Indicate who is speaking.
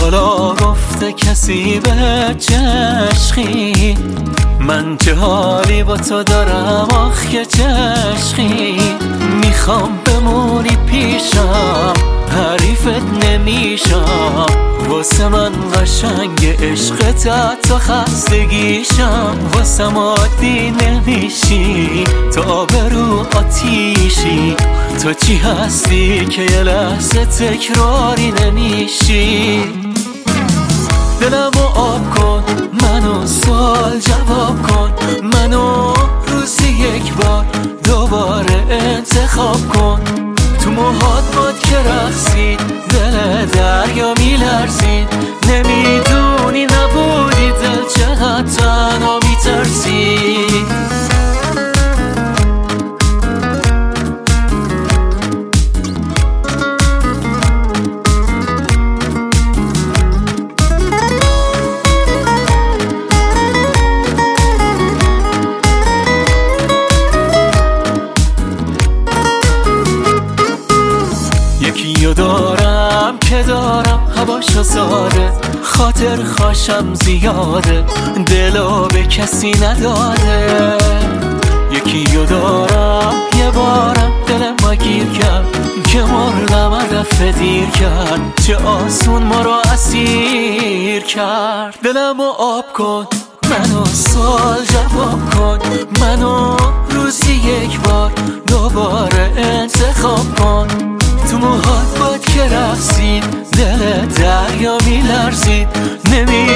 Speaker 1: حالا گفته کسی به چشقی، من چه حالی با تو دارم آخ که چشقی. میخوام بمونی پیشم، حریفت نمیشم، واسه من قشنگ عشقت حتی خستگیشم. واسه عادی نمیشی، تو آبرو آتیشی، تو چی هستی که یه لحظه تکراری نمیشی. دلمو آب کن، منو سوال جواب کن، منو روزی یک بار دوباره انتخاب کن. تو موهات باد که رقصید، دل دریا میلرزید، نمیدونی نبودی دل چقدر تنها میترسید. یکیو دارم که دارم هواشو ساده، خاطر خاشم زیاده، دلو به کسی نداده. یکیو دارم یه بارم دلم ما گیر کرد، که مردم هدف دیر کرد، چه آسون ما رو اسیر کرد. دلمو آب کن، منو سوال جواب کن، منو روزی یک بار دوباره انتخاب کن. تو موهات باد که رقصید، دل دریا میلرزید،